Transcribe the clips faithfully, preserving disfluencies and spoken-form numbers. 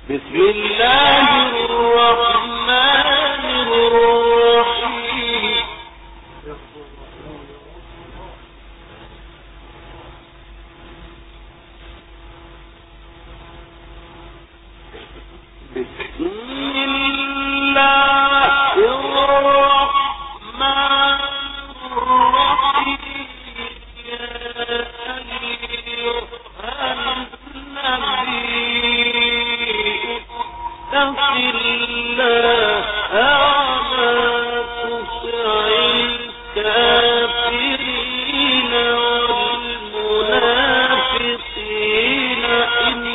بسم الله الرحمن الرحيم بسم الله الرحمن الرحيم يا أيها النبي اتق الله ولا تطع الكافرين والمنافقين إن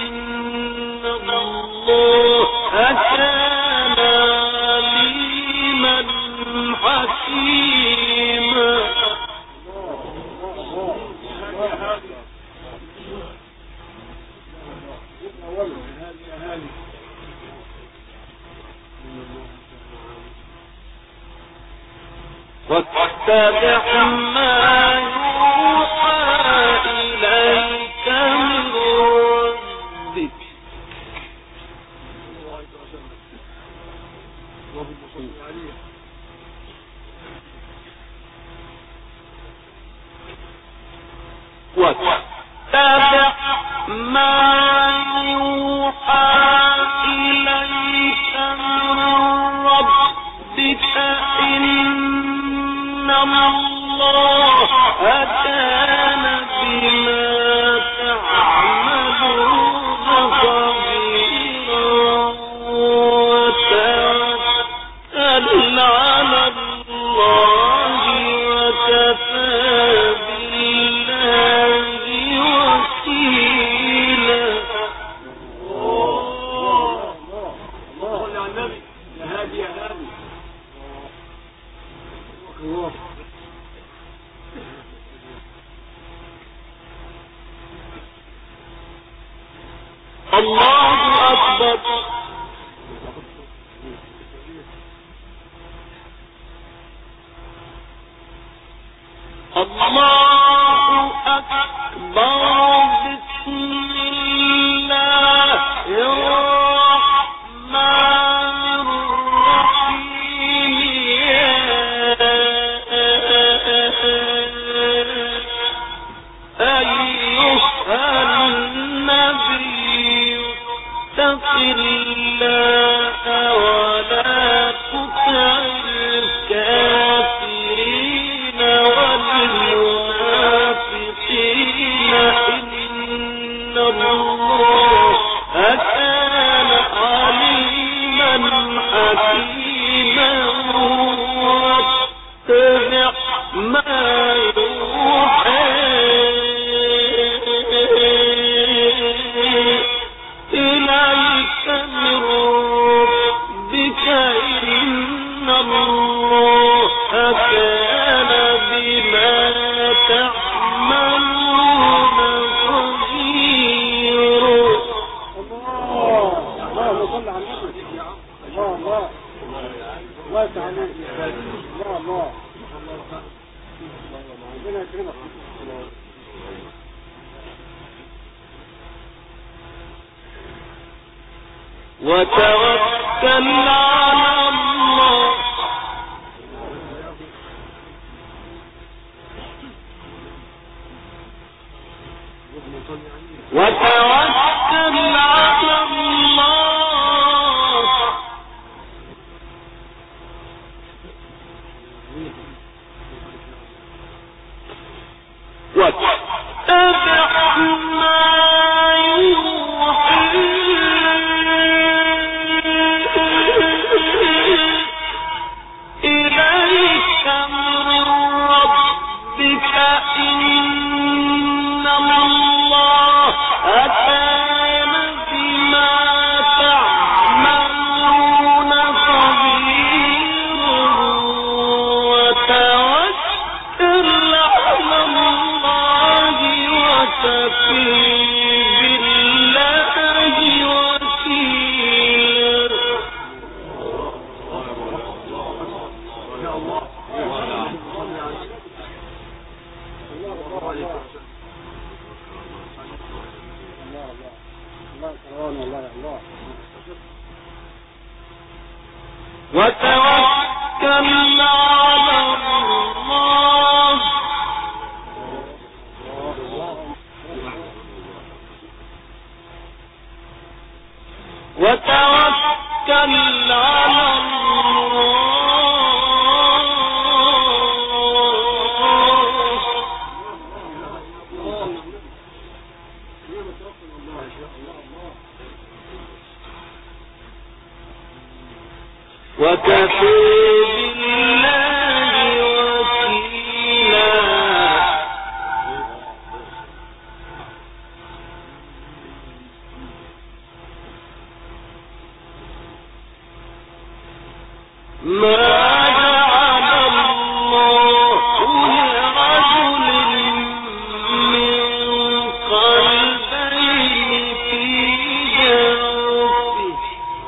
الله كان عليما حكيما. واتبع ما يوحى إليك من ربك واتبع ما يوحى إليك من ربك إن الله كان بما تعملون خبيرا. وتوكل على الله وكفى بالله وكيلا. الله على النبي يا هادي يا هادي. الله أكبر. الله أكبر. بسم الله الرحمن الرحيم يا أيها النبي اتق الله ولا تطع الكافرين والمنافقين إن الله كان عليما حكيما. واتبع ما يوحى إليك من ربك إن الله كان بما تعملون خبيرا. الله الله صل على النبي. الله الله الله تعالى الله الله ربنا يكرمك. وتوكل على الله وتوكل على الله واتبع ما يوحى إليك من ربك إن الله كان بما تعملون خبيرا. وتوكل على الله وكفى بالله وكيلا. وتوكل على الله وتوكل على وكفى بالله وكيلا ما جعل الله لرجل من قلبين في جوفه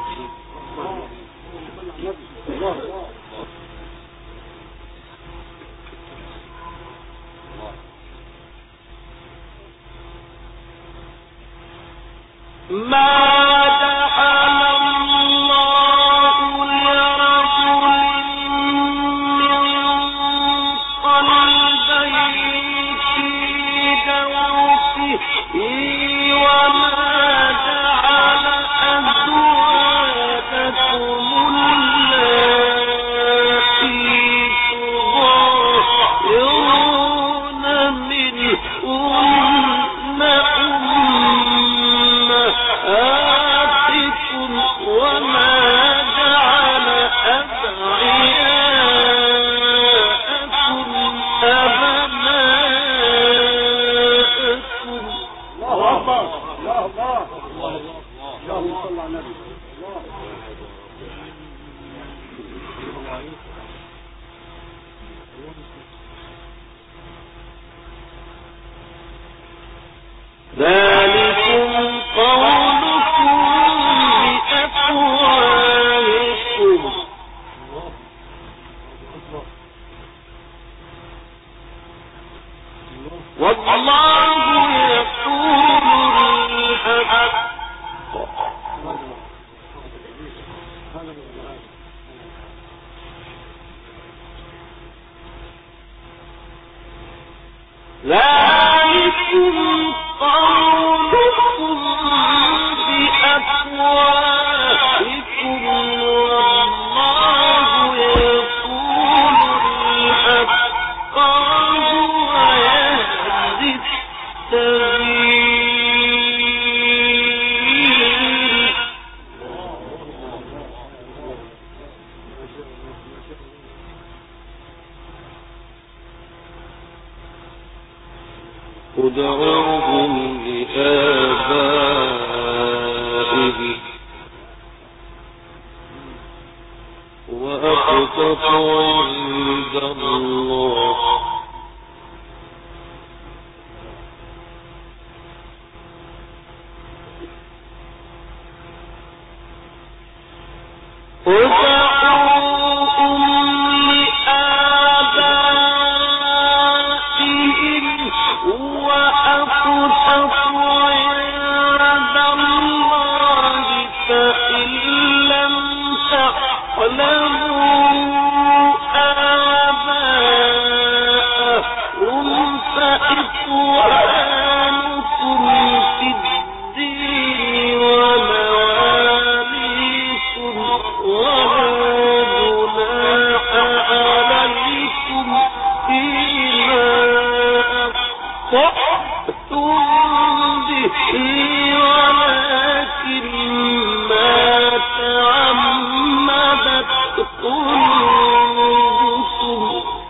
ما جعل الله لرجل من قلبين في جوفه وما جعل أزواجكم اللاتي تظاهرون منهن أمهاتكم وما جعل أدعياءكم أبناءكم. الله أكبر. الله الله اللهم صل على النبي. ذلكم قولكم بأفواهكم والله يقول الحق ذلكم قولكم بأفواهكم والله يقول الحق وهو يهدي السبيل. ادعوهم لآبائهم وأقسط عند الله ادعوهم لآبائهم وأقسط عند الله فإن لم تعلموا آباءهم فإخوانكم في الدين ومواليكم ولا جناح عليكم فيما أخطأتم به ولكن ما تعمدت قلوبكم.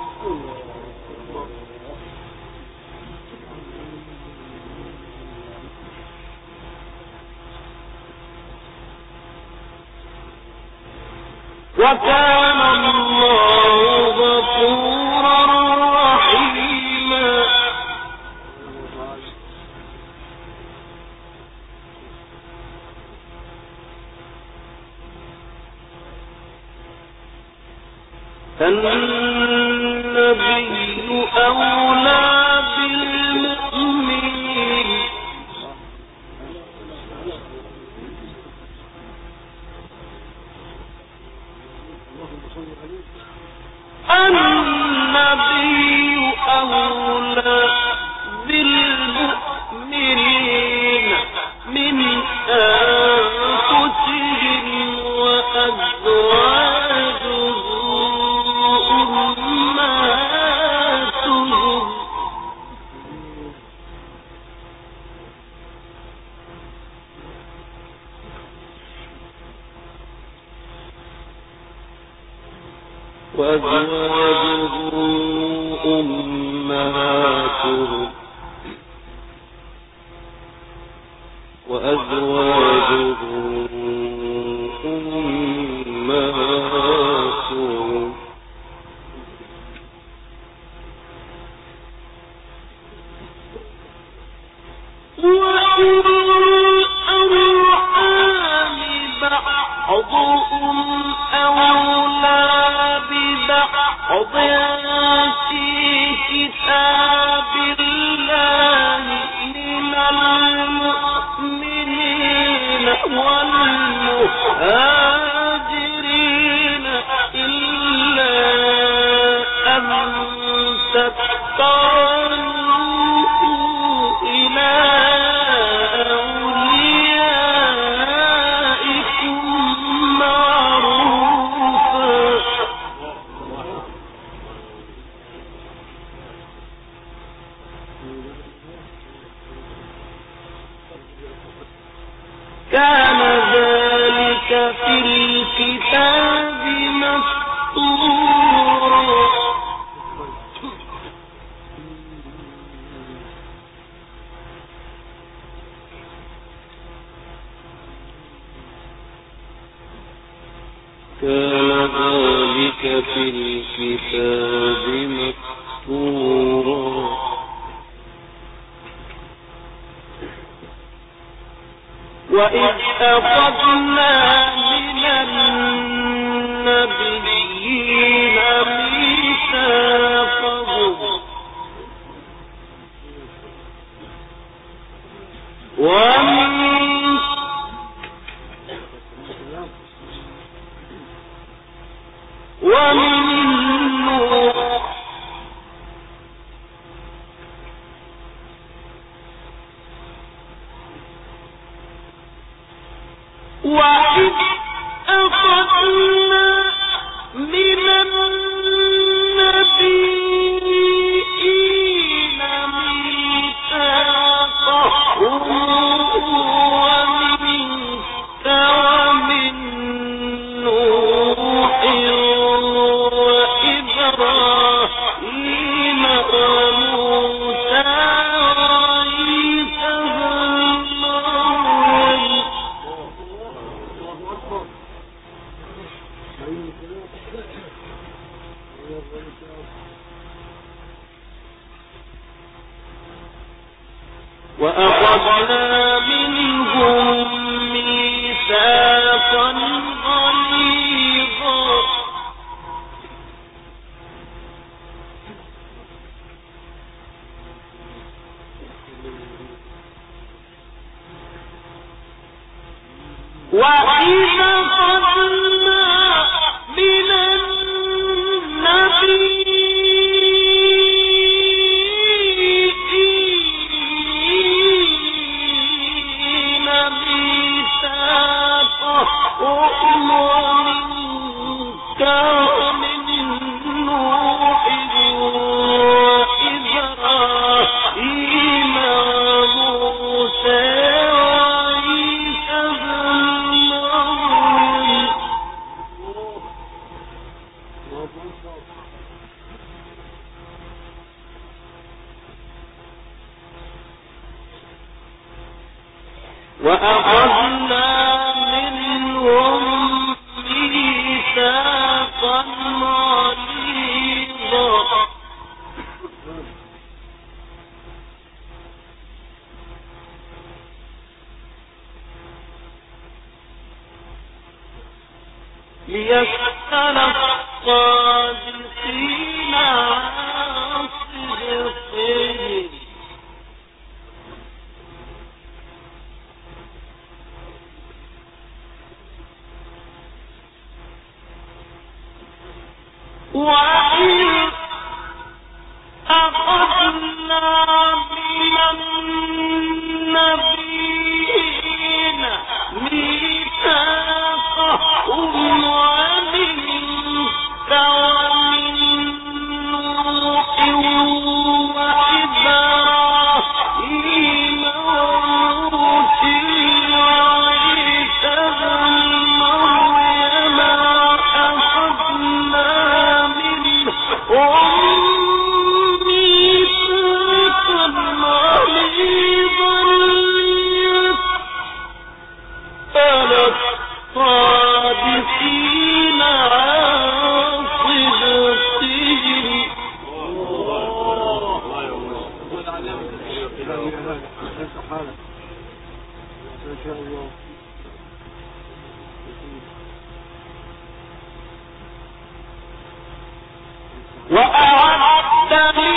وكان الله غفورا رحيما. النبي أولى بالمؤمنين وأزواجه أمهاتهم وأزواجه أمهاتهم وأولو الأرحام بعضهم أولى ببعض في كتاب الله من المؤمنين والمهاجرين إلا أن تتقوا إلى أوليائكم معروفا كان ذلك في الكتاب مسطورا كان ذلك في الكتاب مسطورا وإذ أخذنا من النبيين ميثاقهم ومنك ومن نوح وإذ أخذنا من النبيين ميثاقهم ومنك ومن نوح وإبراهيم وموسى وعيسى ابن مريم وأخذنا منهم ميثاقا غليظا وإذا أخذنا من النبيين ميثاقهم ومنك ومن نوح وإبراهيم وموسى وعيسى ابن مريم وأخذنا منهم ميثاقا غليظا ليسأل الصادقين عن صدقهم وإذ أخذنا من النبيين ميثاقهم ومنك ومن نوح وإبراهيم وموسى وعيسى ابن مريم أخذنا ما شاء الله. وأعد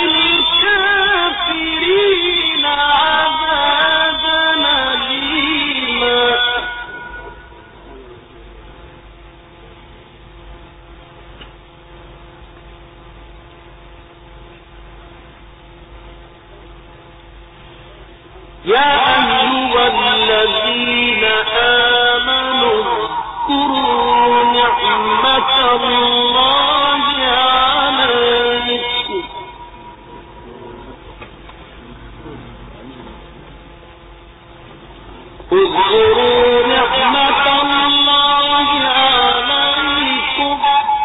للكافرين عذابا أليما. يا أيها الذين آمنوا اذكروا نعمة الله عليكم اذكروا نعمة الله عليكم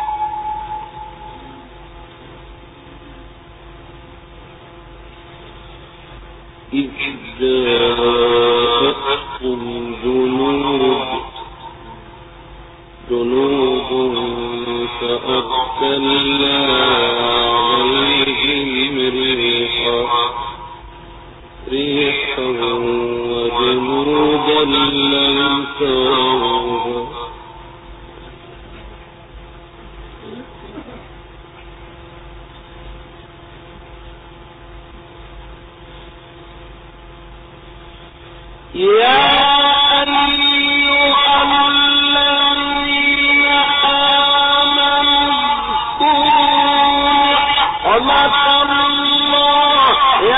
إذ جاءتكم جنود جنود فأرسلنا عليهم ريحا ريحا وجنودا لم تروها يا أيها الذين آمنوا اذكروا نعمة الله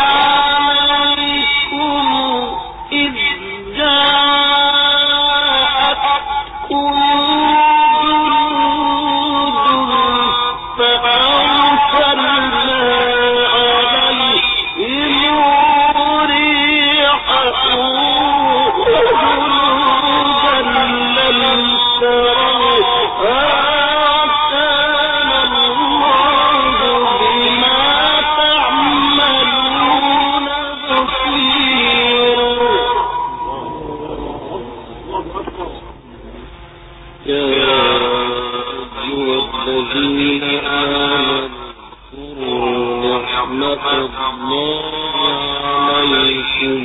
عليكم إذ جاءتكم جنود فأرسلنا عليهم ريحا الذين آمنوا اذكروا نعمة الله عليكم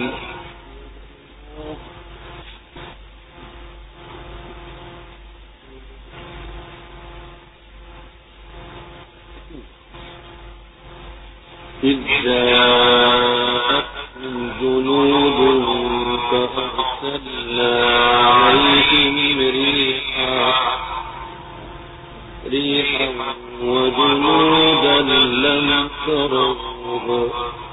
إذ جاءتكم جنود فأرسلنا عليهم ريحا ريحا وجنودا لم تروها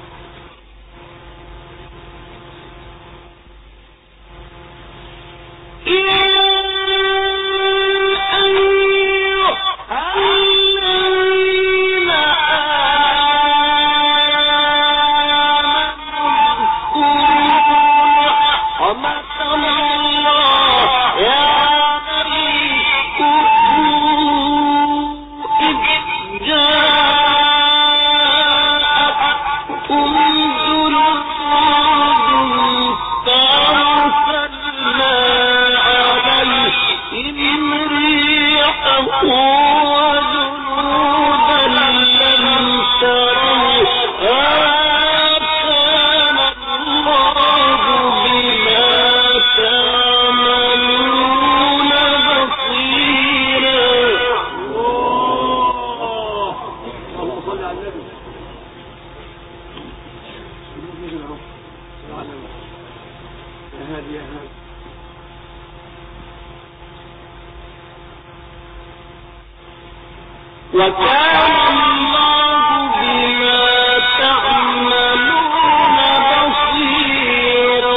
وكان الله بما تعملون بصيرا.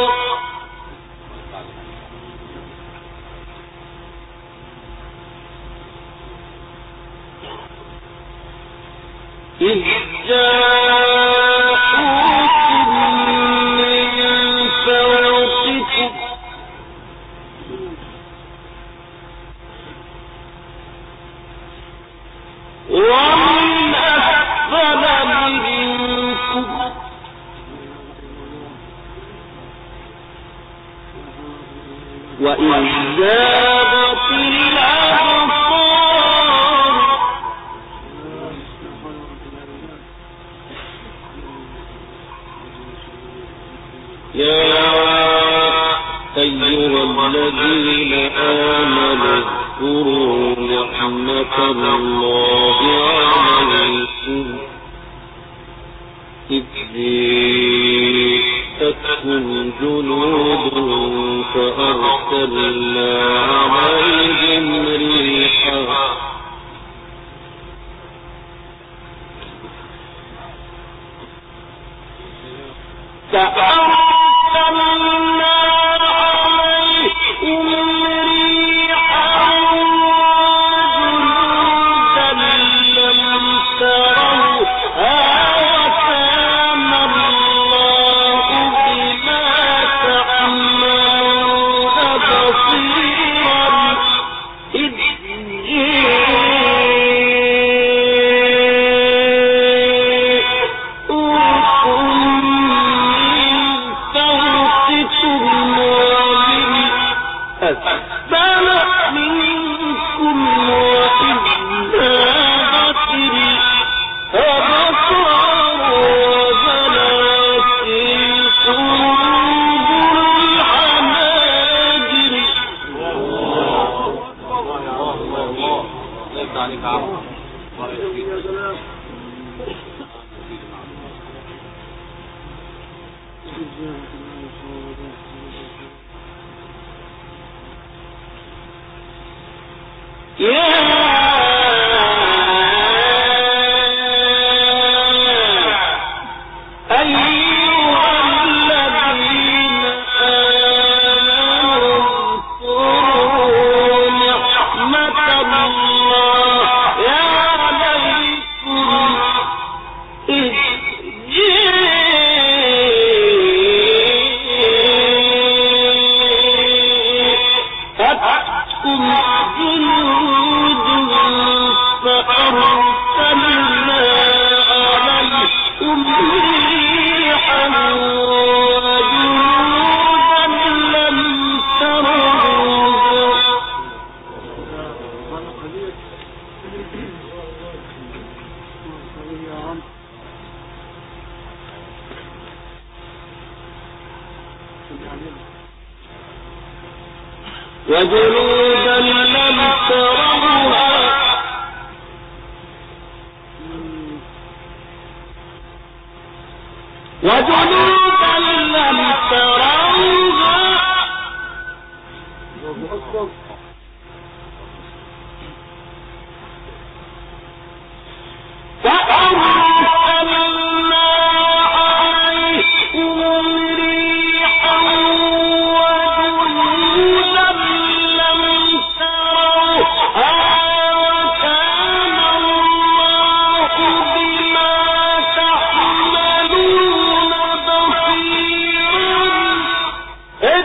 إذ جاءوكم من فوقكم ومن أسفل منكم وإذ زاغت الأبصار يا أيها الذين آمنوا اذكروا نعمة الله عليكم إذ جاءتكم جنود فأرسلنا عليهم ريحا فأرسلنا عليهم ريحا وجنودا لم تروها وكان الله بما تعملون بصيرا إذ وجنودا لم تروها وجنودا لم تروها فأرسلنا عليهم ريحا وجنودا لم تروها وكان الله بما تعملون بصيرا إذ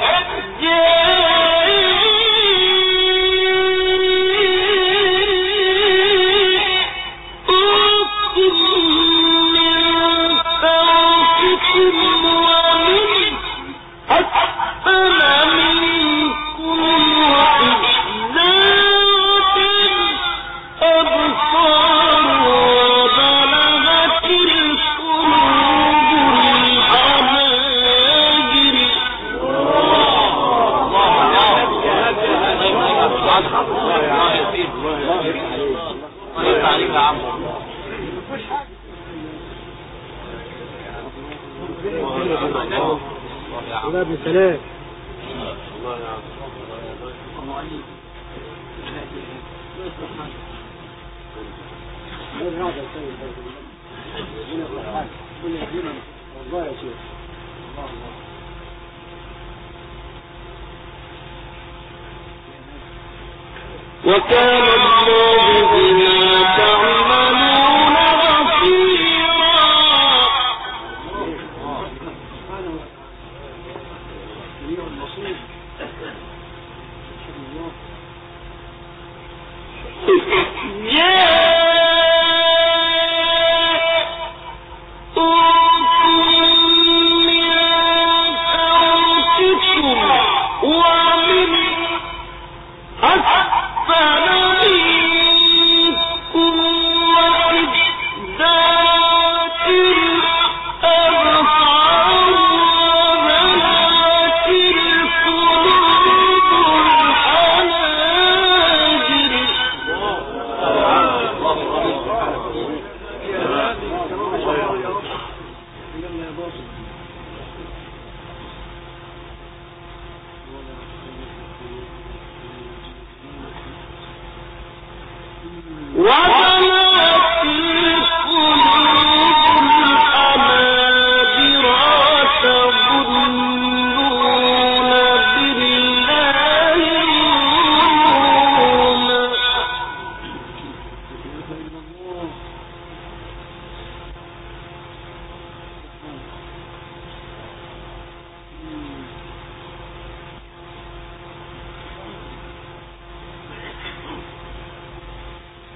ابن سلام وكان الله بما تعملون بصيرا. الأبصار وبلغت القلوب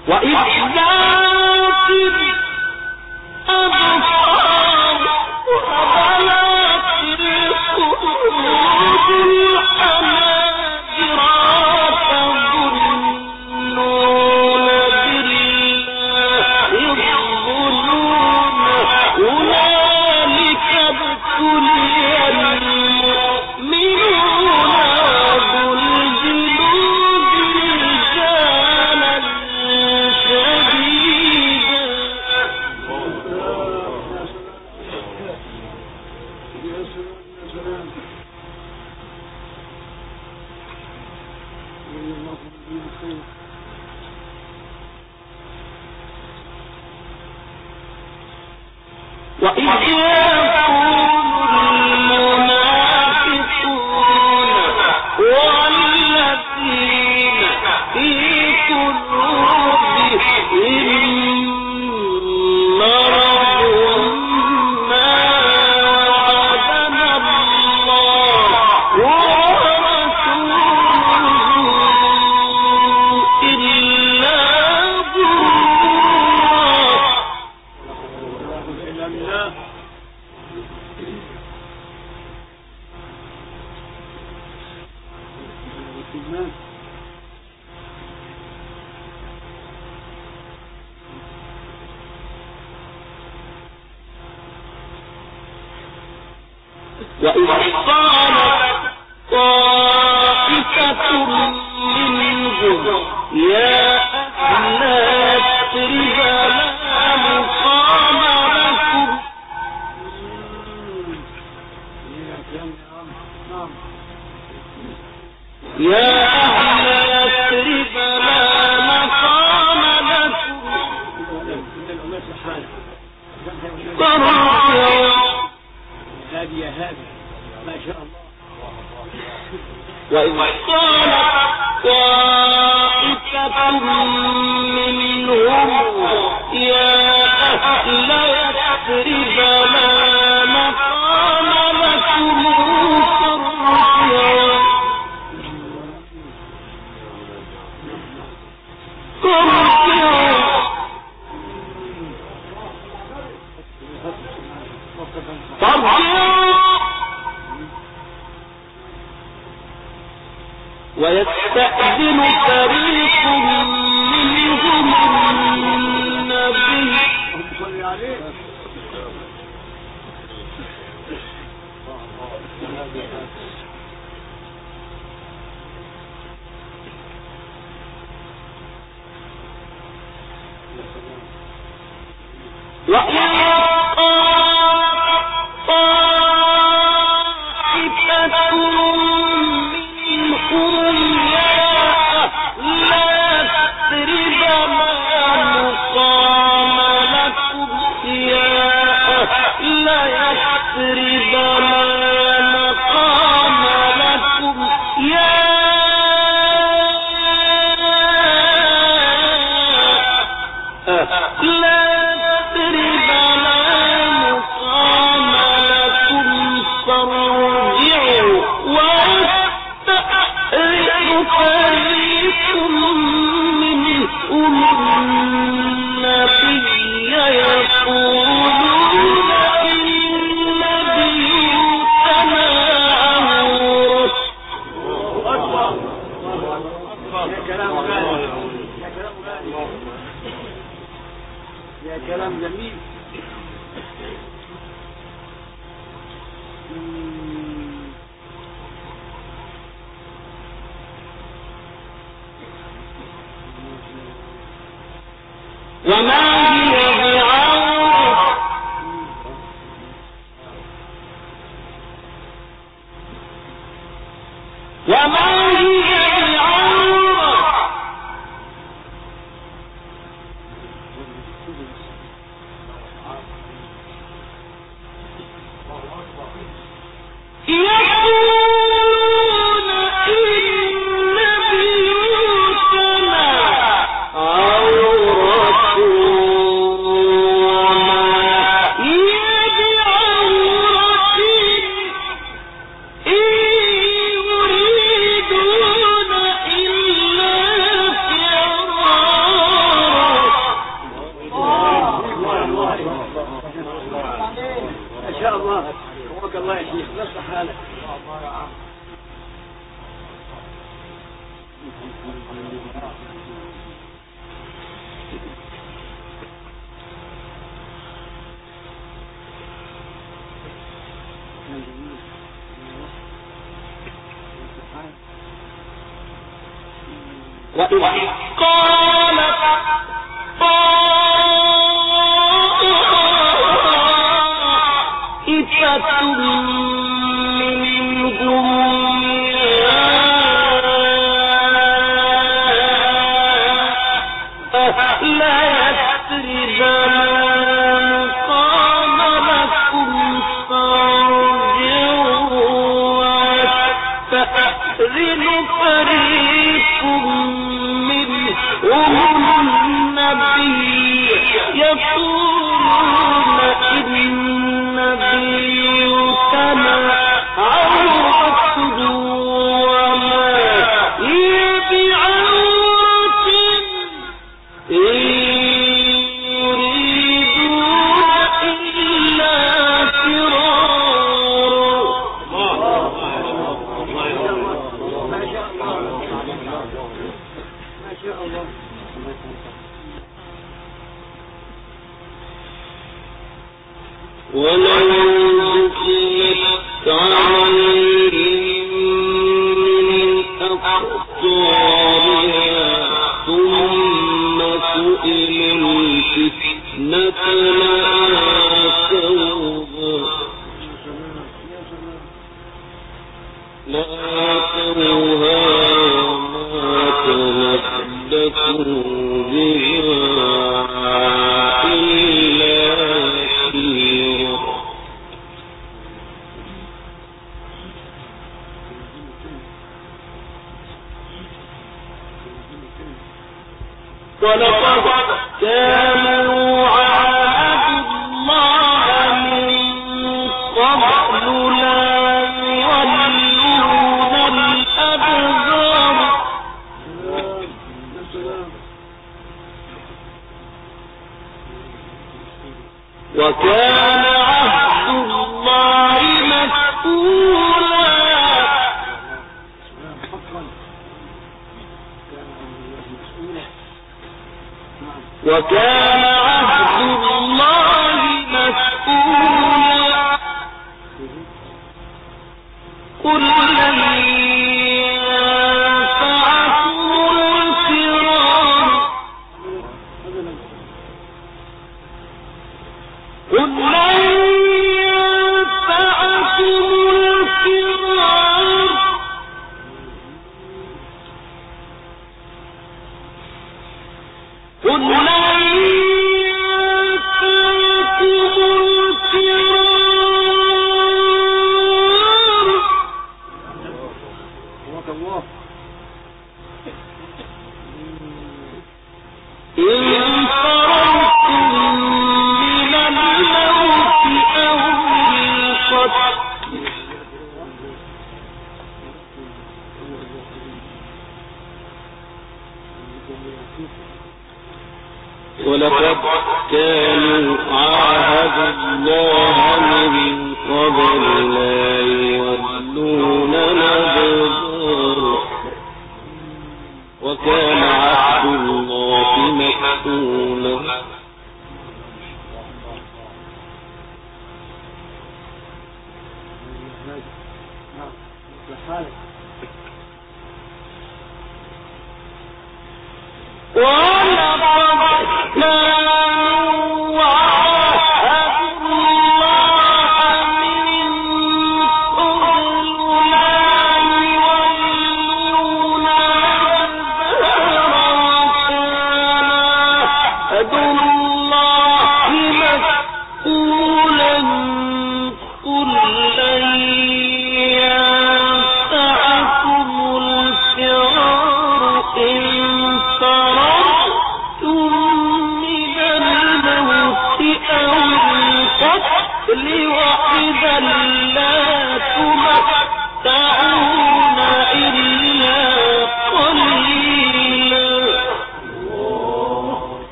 وإذ قالت طائفة منهم يا أهل يثرب لا مقام لكم يا أهل يثرب لا مقام لكم فارجعوا هذه يا هذه ما شاء الله. وإذ قالت طائفة منهم يا أهل يثرب لا مقام لكم فارجعوا فارجعوا ويستأذن فريق منهم النبي وإن طائفة منهم يا أهل يثرب لا مقام لكم يا أهل يثرب لا مقام لكم يا أهل يثرب لا مقام لكم فارجعوا ويستأذن فريق منهم النبي يقولون إن بيوتنا عورة. يا كلام غالي يا كلام غالي يا كلام جميل. وما هي بعورة وما هي بعورة يقولون إن بيوتنا عورة وما هي بعورة إن يريدون وإذ قالت طائفة منهم يا أهل يثرب قال لكم فارجعوا ويستأذن فريق منهم النبي يقولون إن بيوتنا عورة وما هي بعورة إن يريدون إلا فرارا. ما شاء الله. ولو دخلت عليهم من أقطارها ثم سئلوا الفتنة لآتوها وما تلبثوا بها إلا يسيرا. ولقد كانوا عاهدوا الله من قبل لا يولون الأدبار وكان عهد الله مسؤولا. وكان عهد الله مسؤولا. قل لن ينفعكم الفرار قل لن ينفعكم الفرار قل لن ولقد كانوا عاهدوا الله من قبل لا يولون الأدبار وكان عهد الله مسؤولا. ولقد كانوا عاهدوا الله من قبل لا يولون الأدبار وكان عهد الله مسؤولا. قل لن ينفعكم الفرار إن فررتم من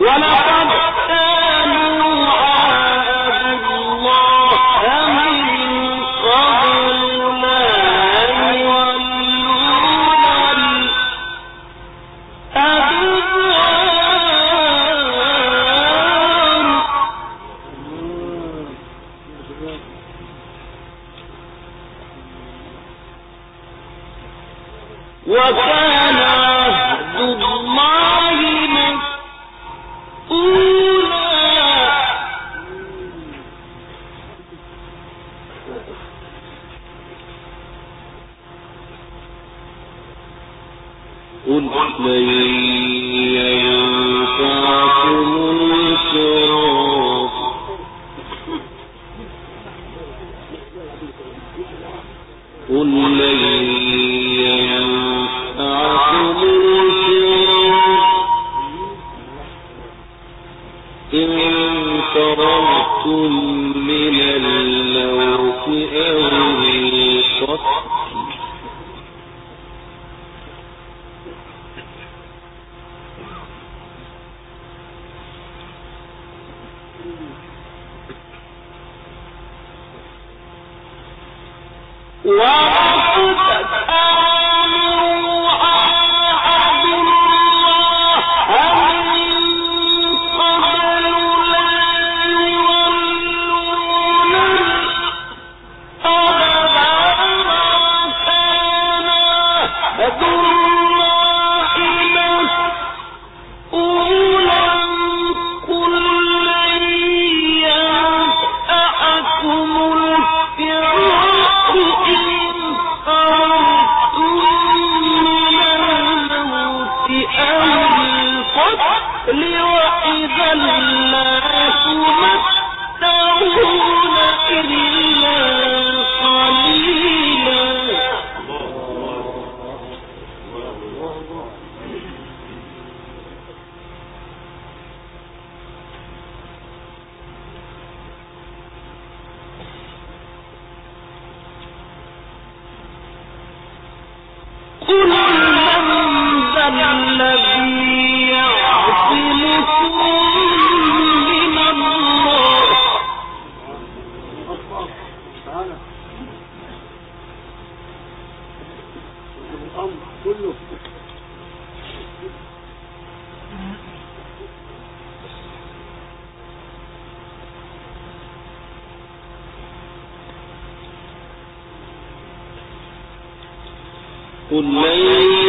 قل لن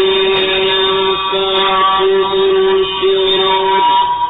ينفعكم الفرار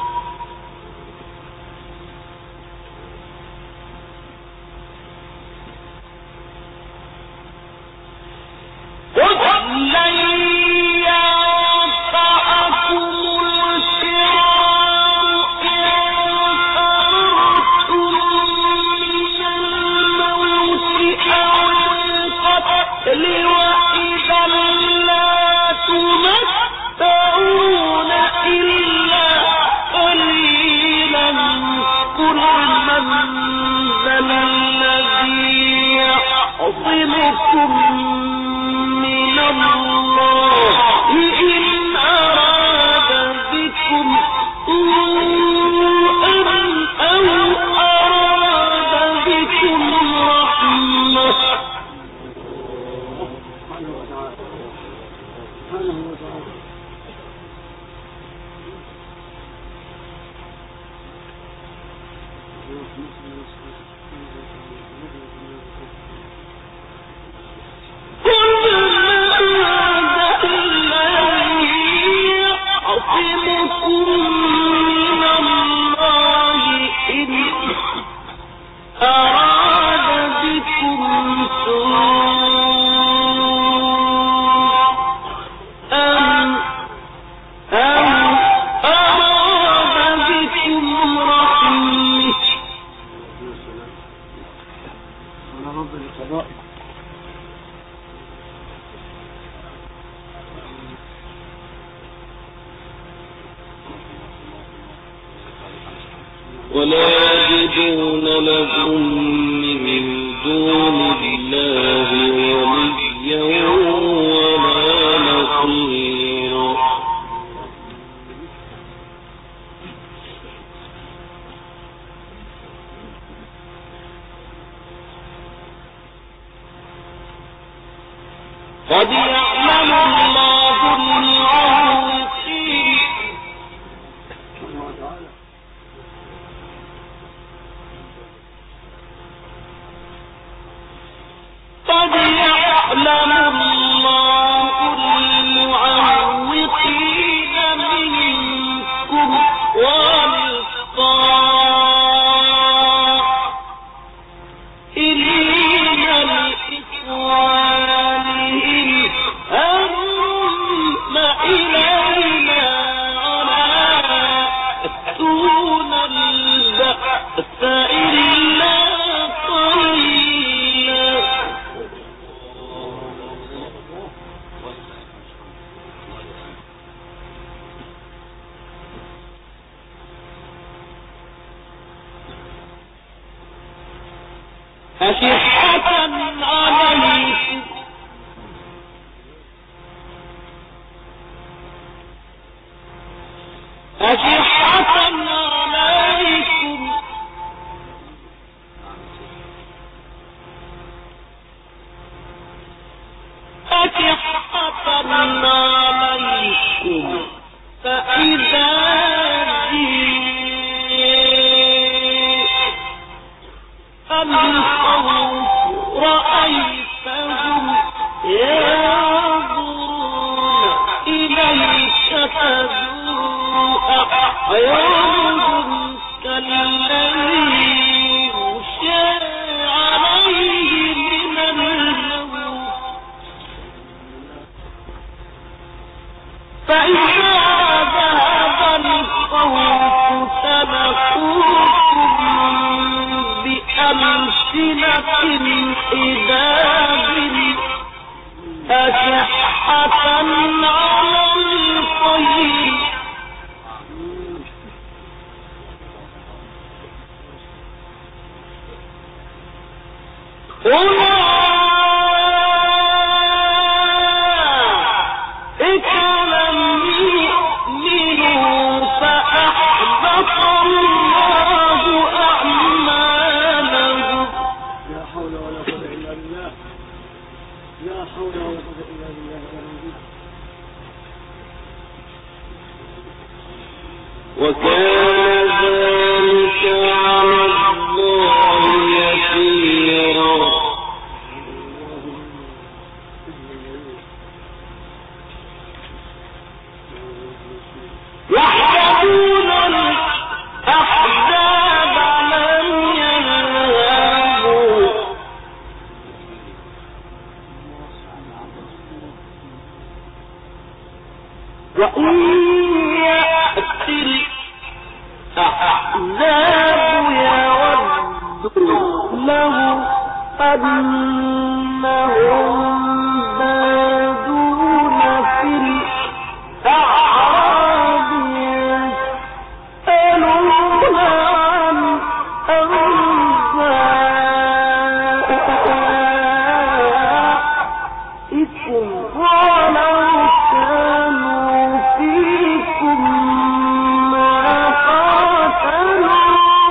ولا يجدون لهم من دون الله وليا ولا نصيرا قد يعلم الله المعوقين قد يعلم الله المعوقين منكم والقائلين لإخوانهم هلم إلينا ولا يأتون البأس إلا قليلا أشحة عليكم أشحة عليكم أشحة عليكم فإذا الخوف رأيتهم ينظرون إليك تدور أعينهم كالذي يغشى عليه من الموت فإذا ذهب الخوف سلقوكم بألسنة حداد أشحة على الخير أولئك لم يؤمنوا فأحبط الله أعمالهم لا حول ولا قوة إلا بالله لا حول ولا قوة إلا بالله وكان ذلك على الله يسيرا يحسبون الأحزاب لم يذهبوا وإن يأتي الأحزاب يودوا له أنهم بادون في الأعراب يسألون عن أنبائكم ولو كانوا فيكم ما قاتلوا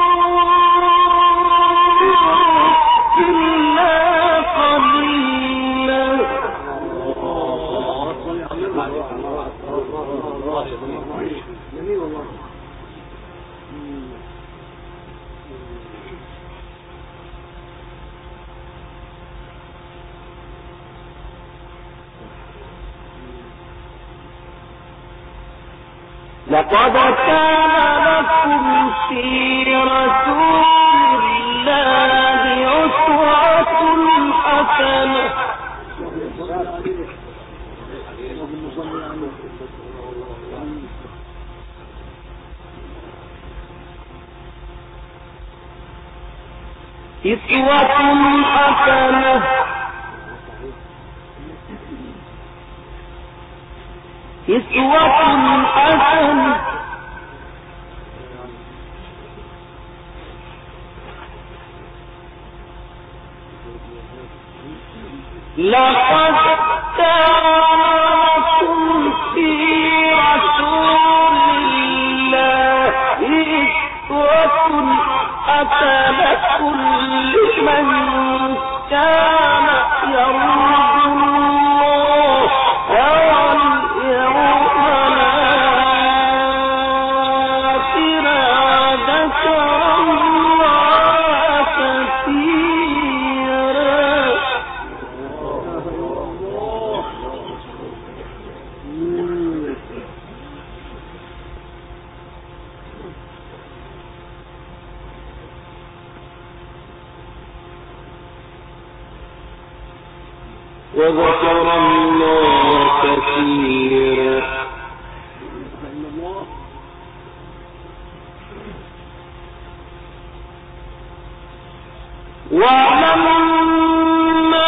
إلا قليلا جميل والله لقد كان لكم في رسول الله أسوة حسنة اللهم صل على أسوة حسنة أسوة حسنة لقد كان لكم في رسول الله أسوة حسنة لمن كان يرجو الله وذكر الله كثيرا. ولما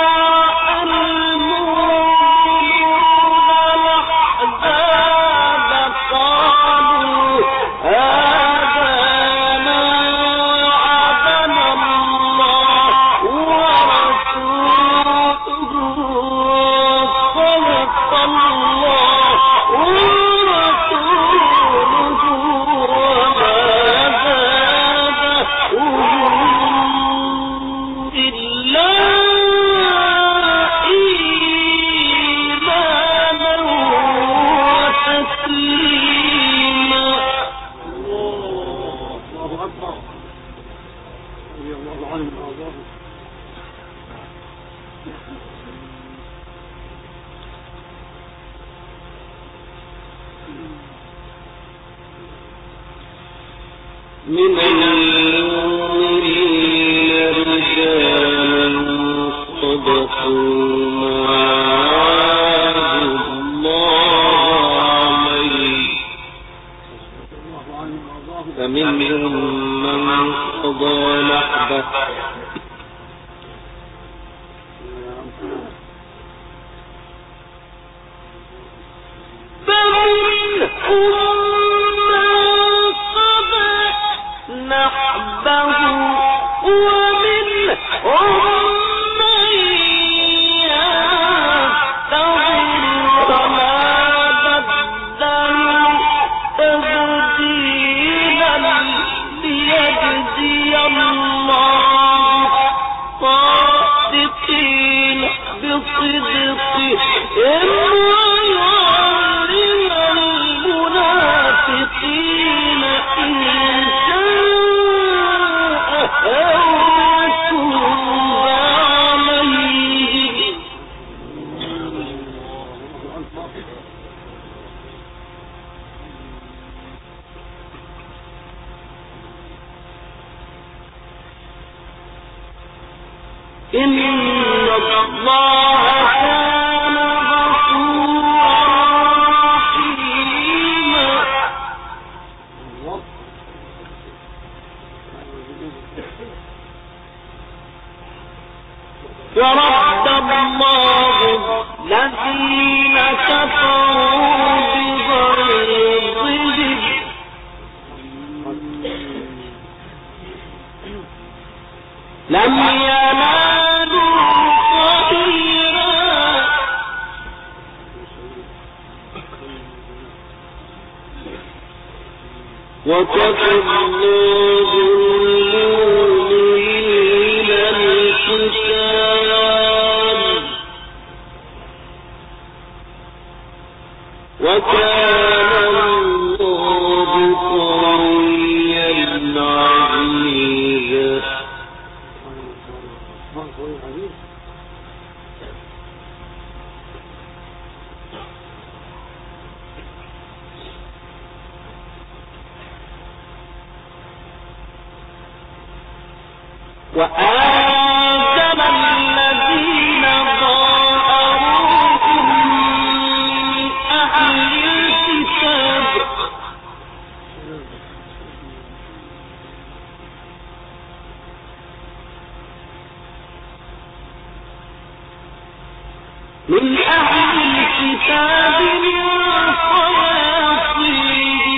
المؤمنون الأحزاب قالوا هذا ما وعدنا الله ورسوله صدق الله ورسوله وما زادهم إلا إيمانا وتسليما. الله أكبر. رضي الله عنه وأرضاه. من المؤمنين رجال صدقوا ما عاهدوا الله عليه فمنهم من قضى نحبه نحبه ومنهم من ينتظر وما بدلوا تبديلا ليجزي الله الصادقين بصدقهم ويعلم المنافقين إن إن الله كان غفورا رحيما. فرد الله الذين كفروا بغيظهم لم ينالوا خيرا وكتب الله المؤمنين القتال وكان الله قويا عزيزا. وأنزل الذين ظاهروهم من أهل الكتاب من أهل الكتاب من صياصيه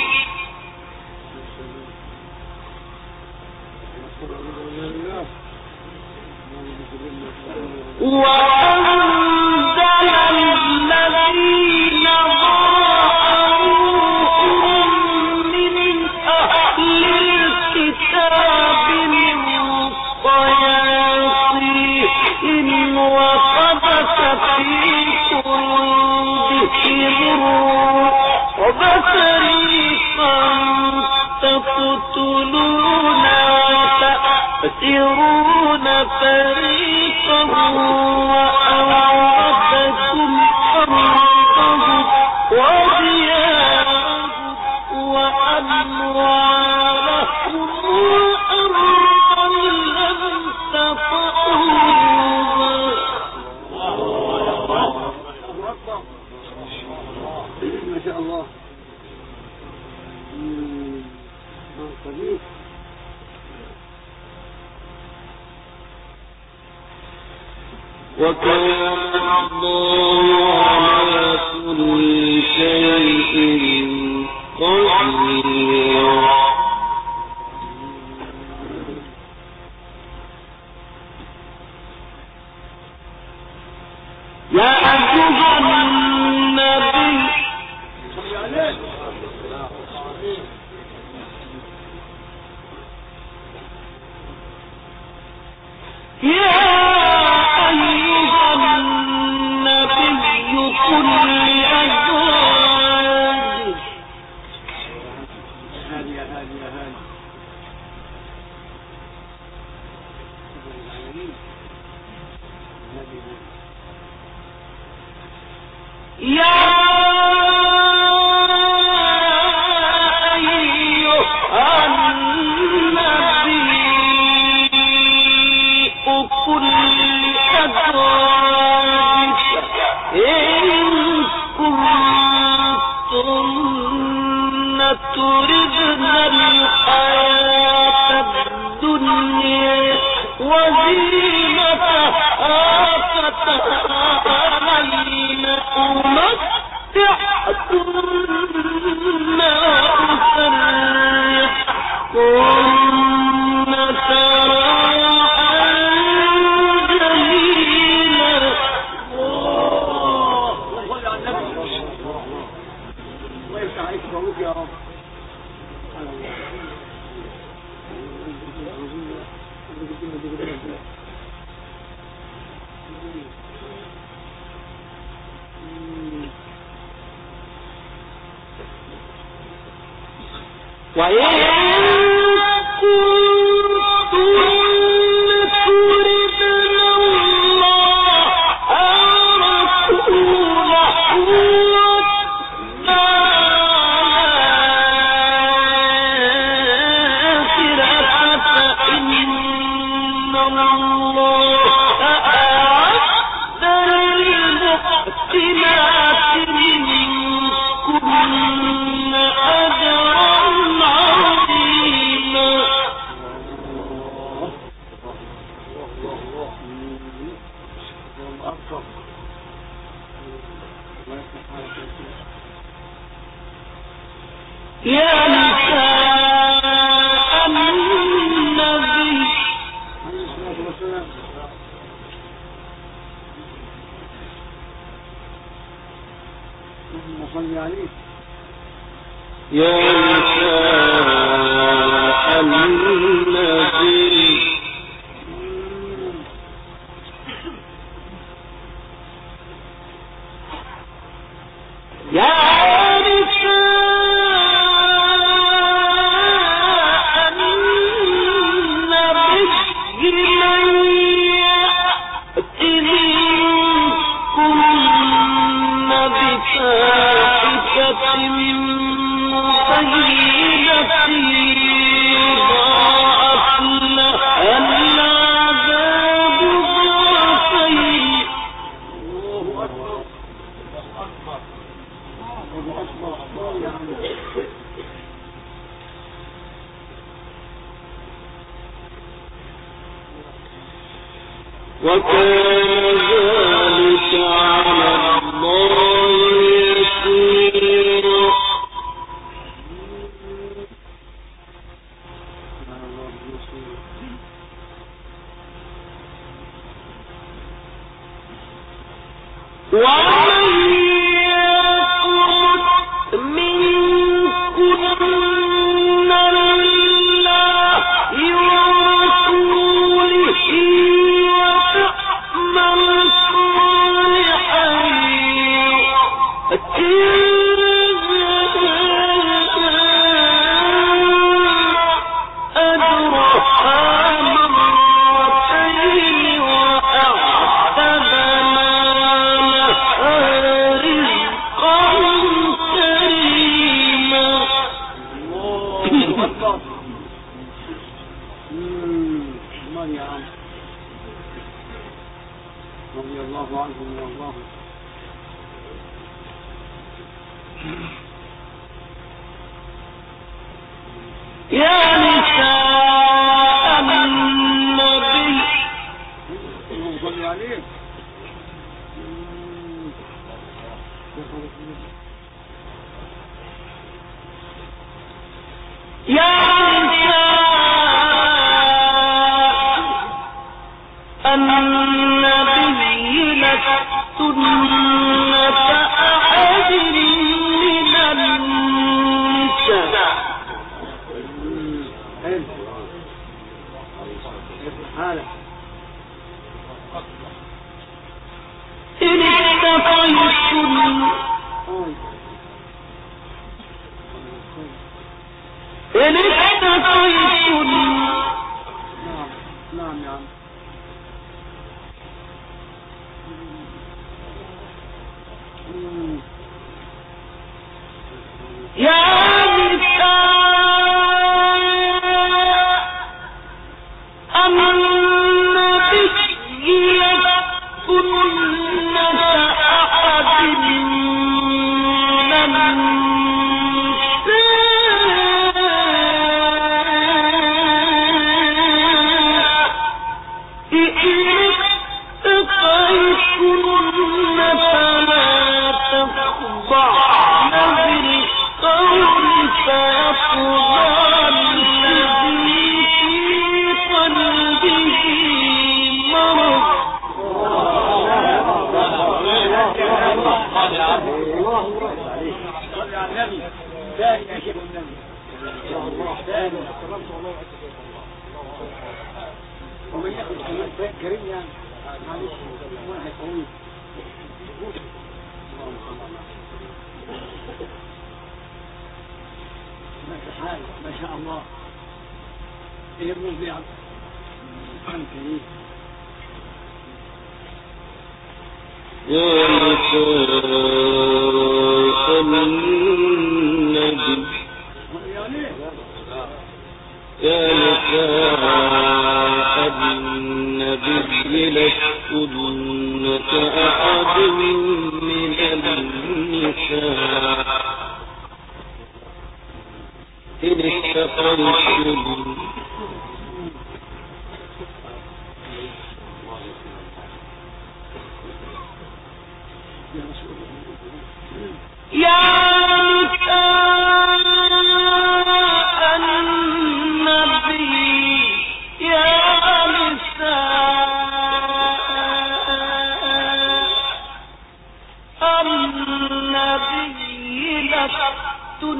وأنزل الذين ظاهروهم من أهل الكتاب من صياصيهم وقذف في قلوبهم الرعب فريقا تقتلون وتأسرون فريقا وأورثكم أرضهم وديارهم وأموالهم وأرضا لم تطئوها ما شاء الله. طيب وكان الله على كل شيء قديرا. يا أيها النبي يا أيها النبي قل لأزواجك هادي يا هادي يا هادي يا أيها النبي قل لأزواجك إن كنتن تردن الحياة الدنيا وزينتها فتعالين أمتعكن وأسرحكن سراحا جميلا. الله يفتح عليك ويبارك يا رب. وإن كنتن تردن الله ورسوله والآخرة فإن الله أعد للمحسنات منكن أجرا عظيما. يا نساء النبي صل عليه. يا نساء النبي يا وكان ذلك على الله يسيرا. ومن يقنت منكن لله ورسوله وتعمل صالحا رضي الله عنهم والله. يا نساء النبي صلي عليه يا نساء النبي لستن كأحد من النساء إن اتقيتن إن اتقيتن نعم نعم يا نساء النبي لستن كأحد من النساء إن اتقيتن فلا تخضعن بالقول فيطغى الذي في قلبه مرض صلي على النبي ثاني يا شيخ النبي ثاني ومن ياخذ كمان كريم يعني معلش واحد طويل ما في حال ما شاء الله ايه يبغون في عبد كريم يا نساء النبي يا نساء النبي لستن كأحد من النساء إن اتقيتن يا نساء النبي يا نساء النبي لستن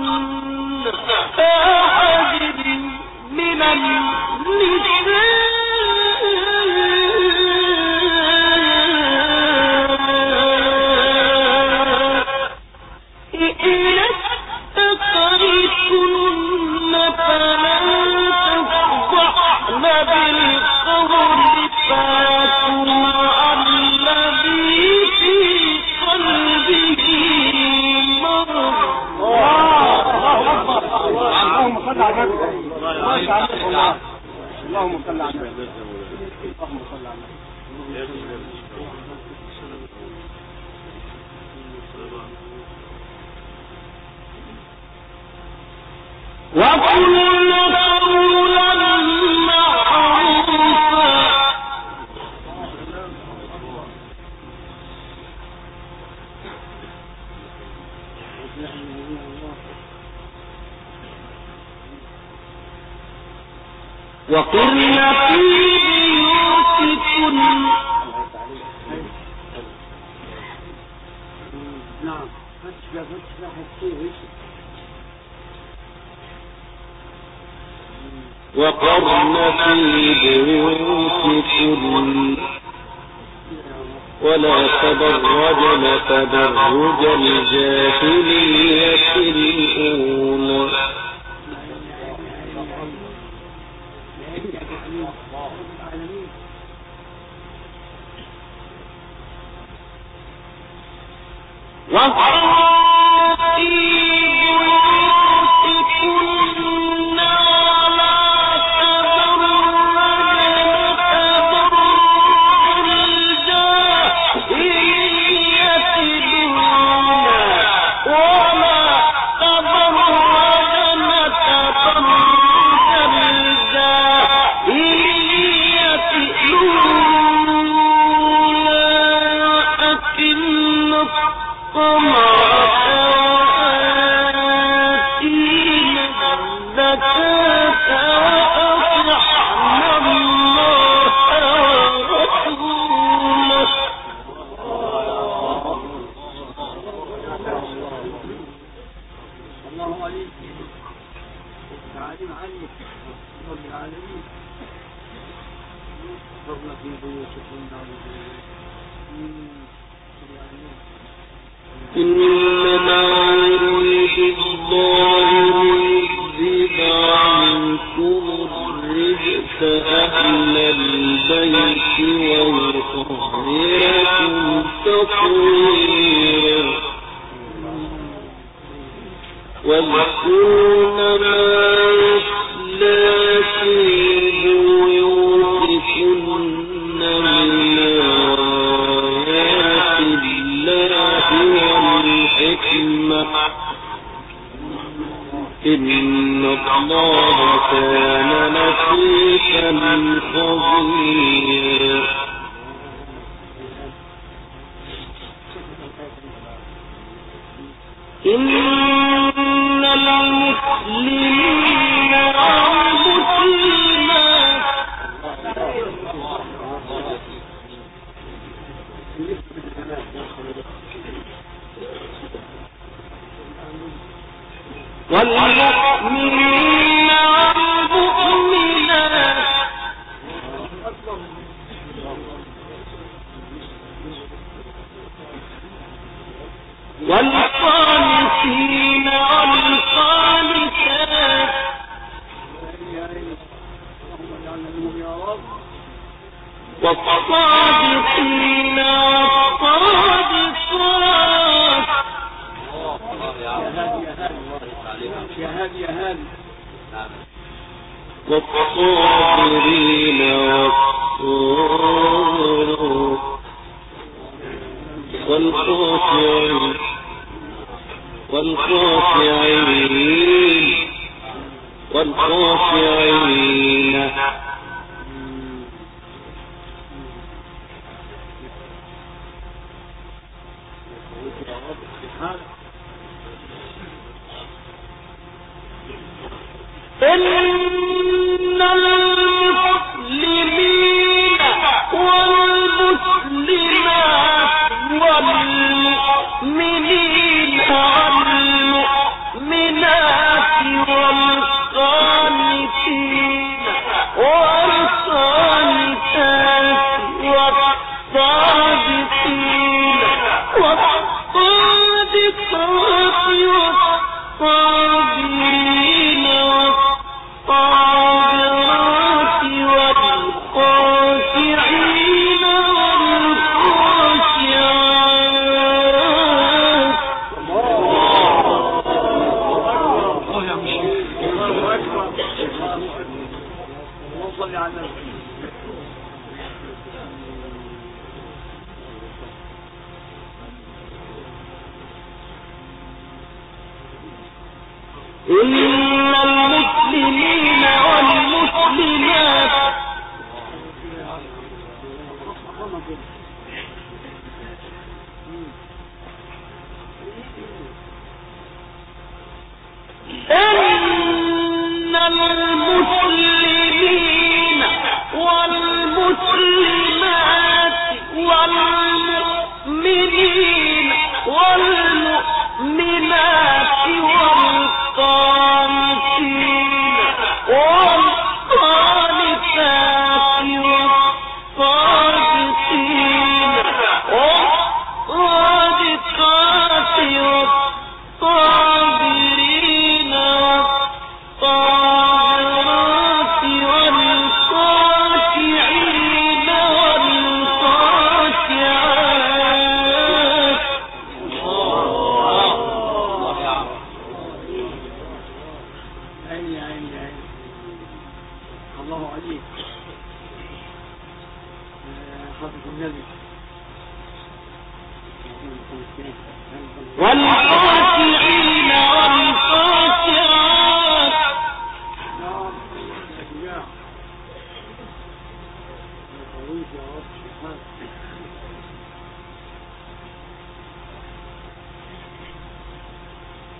كأحد من النساء اللهم صل على النبي اللهم صل على النبي اللهم صل على النبي وقل قولا معروفا وقرن في بيوتكن نعم فتش فتش فتش وقرن في بيوتكن ولا تبرجن تبرج الجاهلية الأولى وما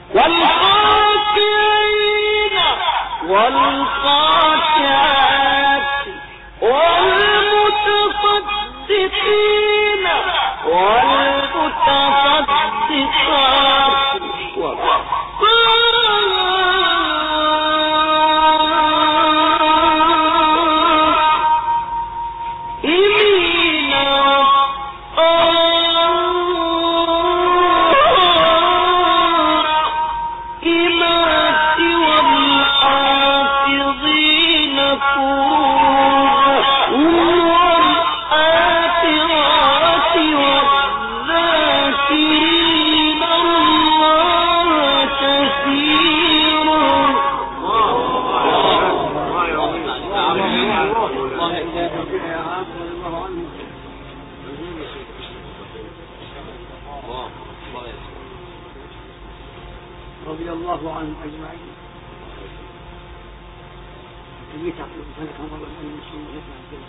والخاشعين والخاشعات والمتصدقين والمتصدقات رضي الله عنهم أجمعين. اللي تعطيهم سنة مرة من المسلمين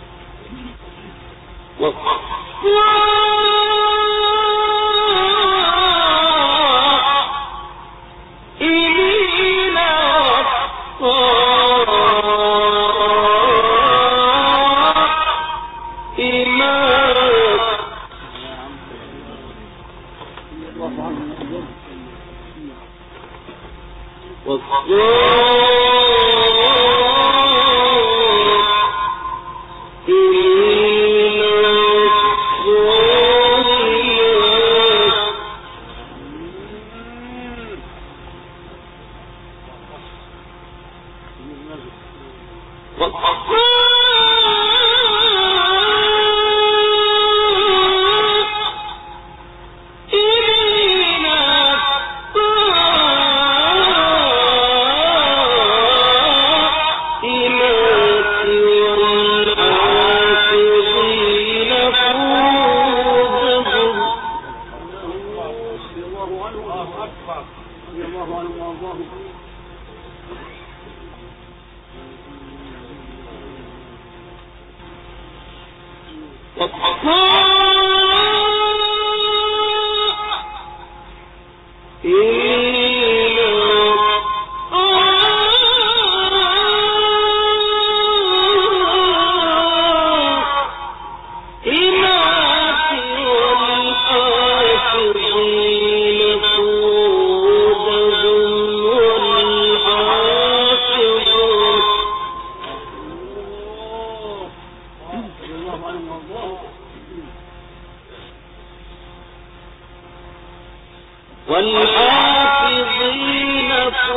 والحافظين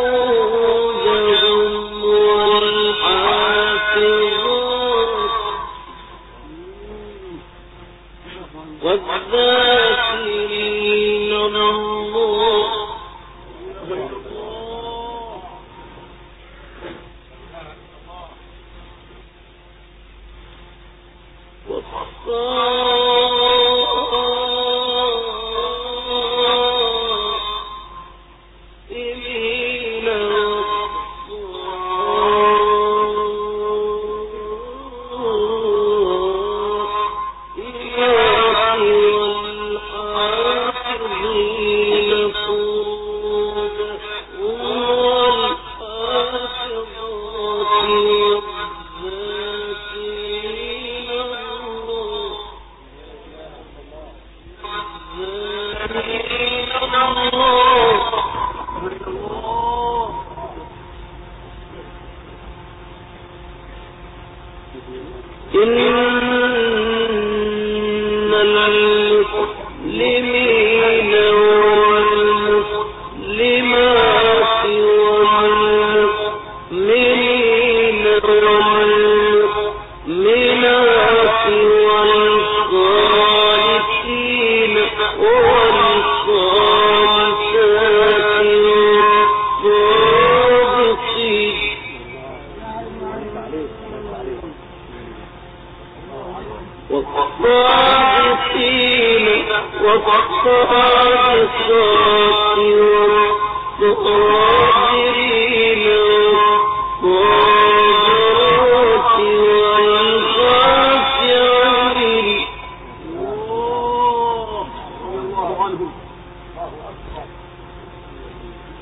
فروجهم والحافظات والذاكرين الله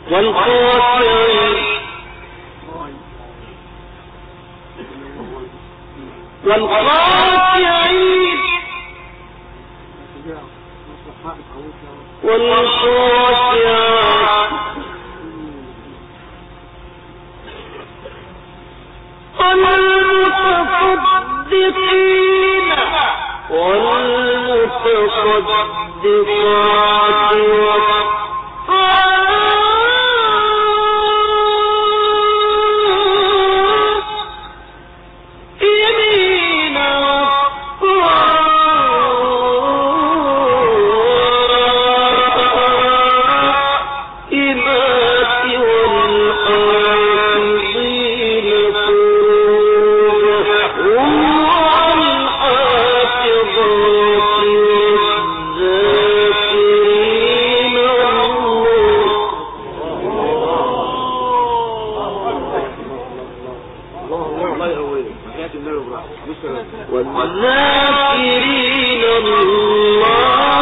والخاشعين والخاشعين والخاشعات والمتصدقين والمتصدقات والذاكرين الله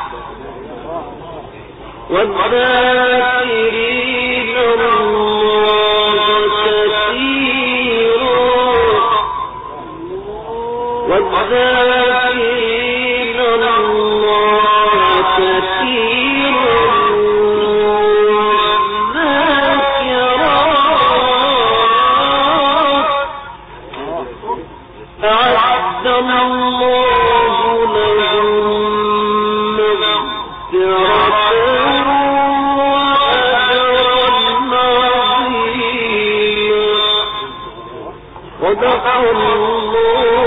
والذاكرين الله كثيرا والذاكرين الله كثيرا أعد الله لهم مغفرة وأجرا عظيما. صدق الله